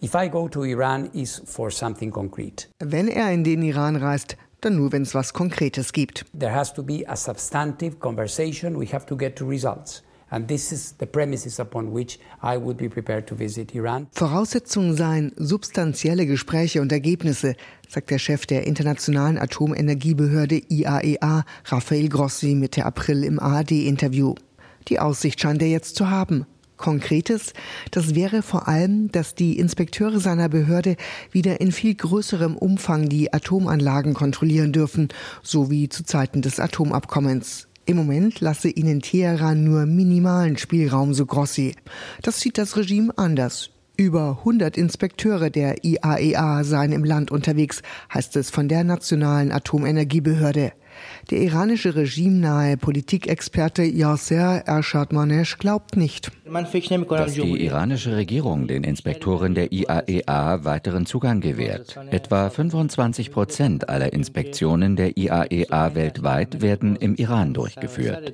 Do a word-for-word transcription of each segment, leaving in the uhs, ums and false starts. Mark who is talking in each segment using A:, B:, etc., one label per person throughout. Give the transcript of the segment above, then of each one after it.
A: If I go to Iran, is for something concrete.
B: Wenn er in den Iran reist, dann nur, wenn es was Konkretes gibt.
A: There has to be a substantive conversation. We have to get to results. And this is the premises upon which I would be prepared to visit Iran.
B: Voraussetzungen seien substanzielle Gespräche und Ergebnisse, sagt der Chef der Internationalen Atomenergiebehörde I A E A, Rafael Grossi, Mitte April im A R D-Interview. Die Aussicht scheint er jetzt zu haben. Konkretes, das wäre vor allem, dass die Inspekteure seiner Behörde wieder in viel größerem Umfang die Atomanlagen kontrollieren dürfen, so wie zu Zeiten des Atomabkommens. Im Moment lasse ihnen Teheran nur minimalen Spielraum, so Grossi. Das sieht das Regime anders. Über hundert Inspekteure der I A E A seien im Land unterwegs, heißt es von der Nationalen Atomenergiebehörde. Der iranische regimenahe Politikexperte Yasser Ershad-Manesh glaubt nicht,
C: dass die iranische Regierung den Inspektoren der I A E A weiteren Zugang gewährt. Etwa fünfundzwanzig Prozent aller Inspektionen der I A E A weltweit werden im Iran durchgeführt.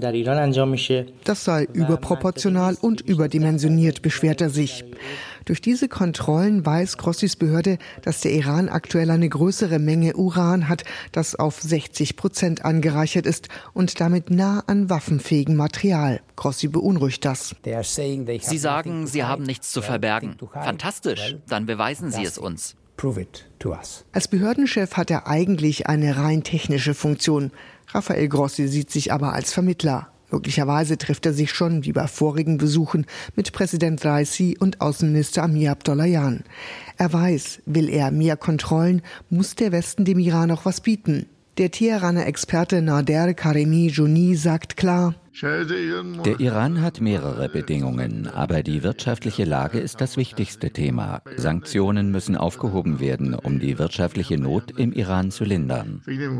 B: Das sei überproportional und überdimensioniert, beschwert er sich. Durch diese Kontrollen weiß Grossis Behörde, dass der Iran aktuell eine größere Menge Uran hat, das auf sechzig Prozent angereichert ist und damit nah an waffenfähigem Material. Grossi beunruhigt das.
D: Sie sagen, sie haben nichts zu verbergen. Fantastisch, dann beweisen Sie es uns.
B: Als Behördenchef hat er eigentlich eine rein technische Funktion. Rafael Grossi sieht sich aber als Vermittler. Möglicherweise trifft er sich schon, wie bei vorigen Besuchen, mit Präsident Raisi und Außenminister Amir Abdollahian. Er weiß, will er mehr Kontrollen, muss der Westen dem Iran auch was bieten. Der Teheraner Experte Nader Karemi-Jouni sagt klar:
C: Der Iran hat mehrere Bedingungen, aber die wirtschaftliche Lage ist das wichtigste Thema. Sanktionen müssen aufgehoben werden, um die wirtschaftliche Not im Iran zu lindern.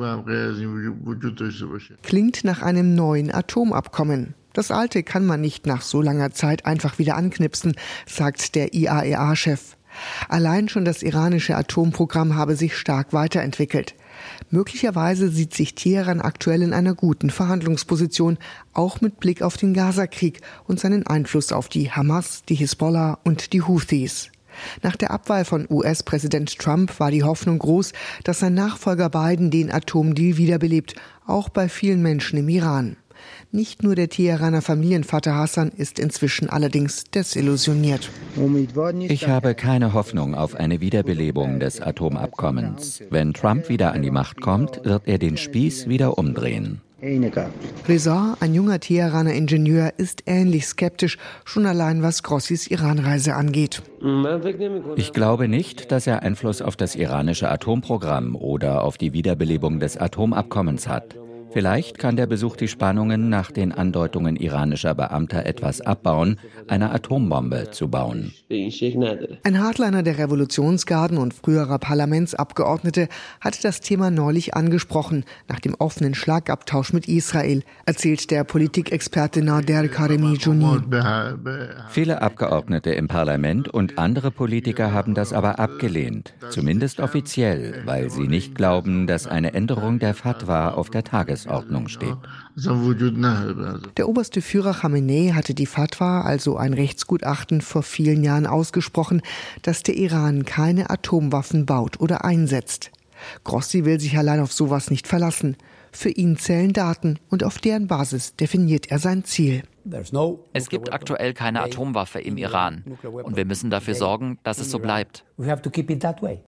B: Klingt nach einem neuen Atomabkommen. Das alte kann man nicht nach so langer Zeit einfach wieder anknipsen, sagt der I A E A-Chef. Allein schon das iranische Atomprogramm habe sich stark weiterentwickelt. Möglicherweise sieht sich Teheran aktuell in einer guten Verhandlungsposition, auch mit Blick auf den Gaza-Krieg und seinen Einfluss auf die Hamas, die Hisbollah und die Houthis. Nach der Abwahl von U S-Präsident Trump war die Hoffnung groß, dass sein Nachfolger Biden den Atomdeal wiederbelebt, auch bei vielen Menschen im Iran. Nicht nur der Teheraner Familienvater Hassan ist inzwischen allerdings desillusioniert.
C: Ich habe keine Hoffnung auf eine Wiederbelebung des Atomabkommens. Wenn Trump wieder an die Macht kommt, wird er den Spieß wieder umdrehen.
B: Reza, ein junger Teheraner Ingenieur, ist ähnlich skeptisch, schon allein was Grossis Iranreise angeht.
C: Ich glaube nicht, dass er Einfluss auf das iranische Atomprogramm oder auf die Wiederbelebung des Atomabkommens hat. Vielleicht kann der Besuch die Spannungen nach den Andeutungen iranischer Beamter etwas abbauen, eine Atombombe zu bauen.
B: Ein Hardliner der Revolutionsgarden und früherer Parlamentsabgeordnete hatte das Thema neulich angesprochen, nach dem offenen Schlagabtausch mit Israel, erzählt der Politikexperte Nader Karemi-Jouni.
C: Viele Abgeordnete im Parlament und andere Politiker haben das aber abgelehnt, zumindest offiziell, weil sie nicht glauben, dass eine Änderung der Fatwa auf der Tagesordnung Ordnung steht.
B: Der oberste Führer Khamenei hatte die Fatwa, also ein Rechtsgutachten, vor vielen Jahren ausgesprochen, dass der Iran keine Atomwaffen baut oder einsetzt. Grossi will sich allein auf sowas nicht verlassen. Für ihn zählen Daten und auf deren Basis definiert er sein Ziel.
D: Es gibt aktuell keine Atomwaffe im Iran und wir müssen dafür sorgen, dass es so bleibt.